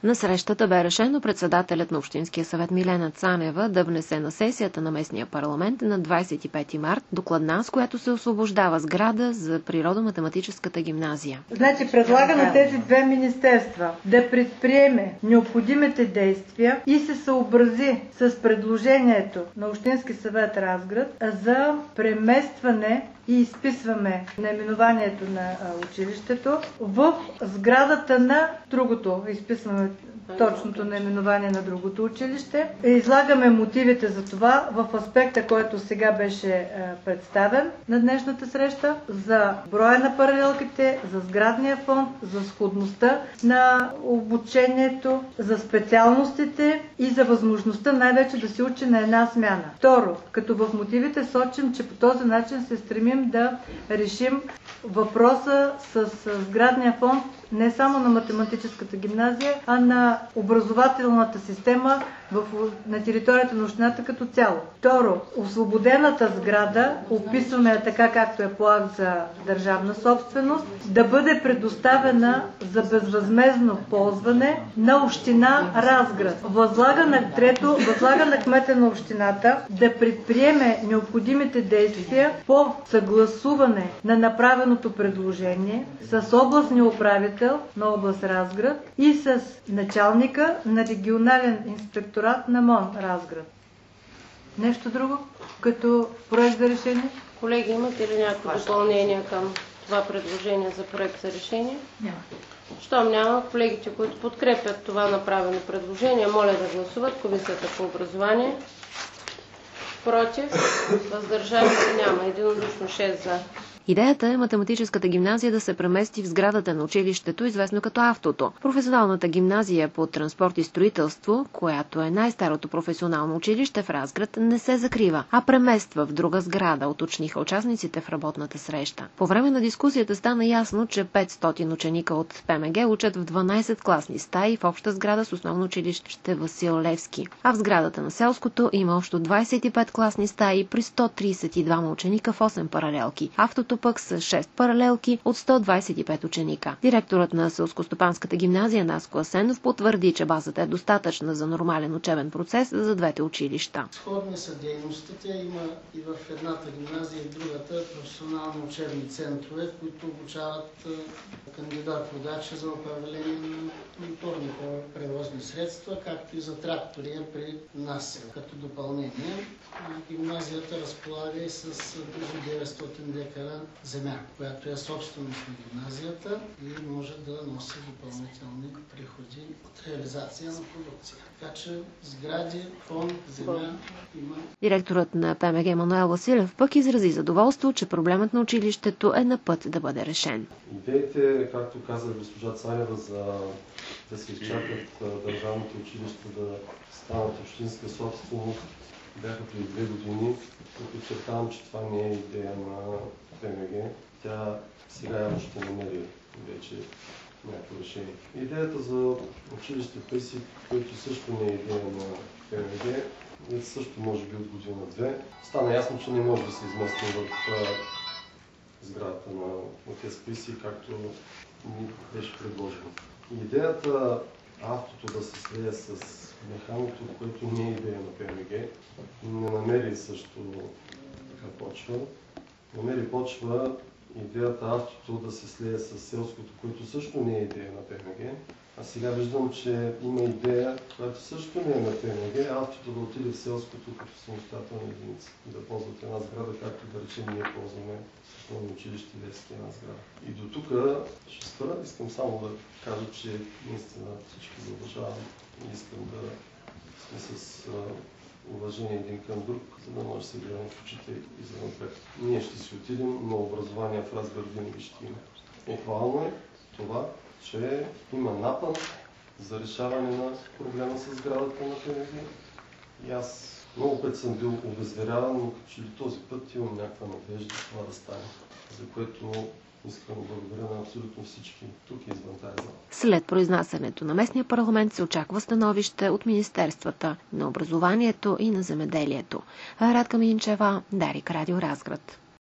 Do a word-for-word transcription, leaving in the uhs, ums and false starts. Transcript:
На срещата бе решено председателят на Общинския съвет Милена Цанева да внесе на сесията на местния парламент на двадесет и пети март докладна, с която се освобождава сграда за природо-математическата гимназия. Значи предлага на тези две министерства да предприеме необходимите действия и се съобрази с предложението на Общински съвет Разград за преместване и изписваме наименованието на училището в сградата на другото. Изписваме точното наименование на другото училище. Излагаме мотивите за това в аспекта, който сега беше представен на днешната среща, за броя на паралелките, за сградния фонд, за сходността на обучението, за специалностите и за възможността най-вече да се учи на една смяна. Второ, като в мотивите сочим, че по този начин се стремим да решим въпроса с сградния фонд не само на математическата гимназия, а на образователната система в, на територията на общината като цяло. Второ, освободената сграда, описваме така както е по акт за държавна собственост, да бъде предоставена за безвъзмездно ползване на община Разград. Възлага на трето, възлага на кмета на общината да предприеме необходимите действия по съгласуване на направеното предложение с областния управител на област Разград и с началника на регионален инспекторат на МОН Разград. Нещо друго като проект за решение? Колеги, имате ли някакво допълнение към това предложение за проект за решение? Няма. Щом няма, колегите, които подкрепят това направено предложение, моля да гласуват. Комисията по образование. Против? Въздържали се няма. Единодушно шест за. Идеята е математическата гимназия да се премести в сградата на училището, известно като Автото. Професионалната гимназия по транспорт и строителство, която е най-старото професионално училище в Разград, не се закрива, а премества в друга сграда, уточниха участниците в работната среща. По време на дискусията стана ясно, че петстотин ученика от ПМГ учат в дванадесет класни стаи в обща сграда с основно училище Васил Левски. А в сградата на селското има общо двадесет и пет класни стаи при сто тридесет и двама ученика в осем паралелки. Автото пък с шест паралелки от сто двадесет и пет ученика. Директорът на селскостопанската гимназия Наско Асенов потвърди, че базата е достатъчна за нормален учебен процес за двете училища. Сходни са дейностите, има и в едната гимназия и в другата професионални учебни центрове, които обучават кандидат-водачи за управление на моторни превозни средства, както и за трактори при нас. Като допълнение, гимназията разполага и с близо деветстотин декара земя, която е собственост на гимназията и може да носи допълнителни приходи от реализация на продукция. Така че сгради, фонд, земя има. Директорът на ПМГ Мануел Василев пък изрази задоволство, че проблемът на училището е на път да бъде решен. Идеите, както каза госпожа Цанева, за да се изчакат държавните училища да станат общинска собственост, бяха преди две години. Подчертавам, че това не е идея на ПМГ. Тя сега явно ще намери вече някакво решение. Идеята за училище Песик, което също не е идея на ПМГ, също може би от година-две. Стана ясно, че не може да се изместим в сградата на ОТЕС Песик, както ни беше предложено. Идеята Автото да се слее с механото, което не е идея на ПМГ, не намери също така почва. Намери почва идеята Автото да се слее с селското, което също не е идея на ПМГ. А сега виждам, че има идея, която също не е на ПМГ, Автото да отиде в селското като самостоятелна единица и да ползват една сграда, както да речем ние ползваме основно училище Левски една сграда. И до тук ще спра. Искам само да кажа, че наистина всички го уважавам и искам да сме с уважение един към друг, за да може да се гледаме в очите и за напред. Ние ще си отидем, но образование в Разград винаги ще има. Ехвално е това, че има напън за решаване на проблема с сградата на ПМГ. И аз много път съм бил обезверяван, но като че ли този път имам някаква надежда това да стане, за което искам да благодаря на абсолютно всички тук и извън тази зала. След произнасянето на местния парламент се очаква становище от Министерствата на образованието и на земеделието. Радка Минчева, Дарик, Радио Разград.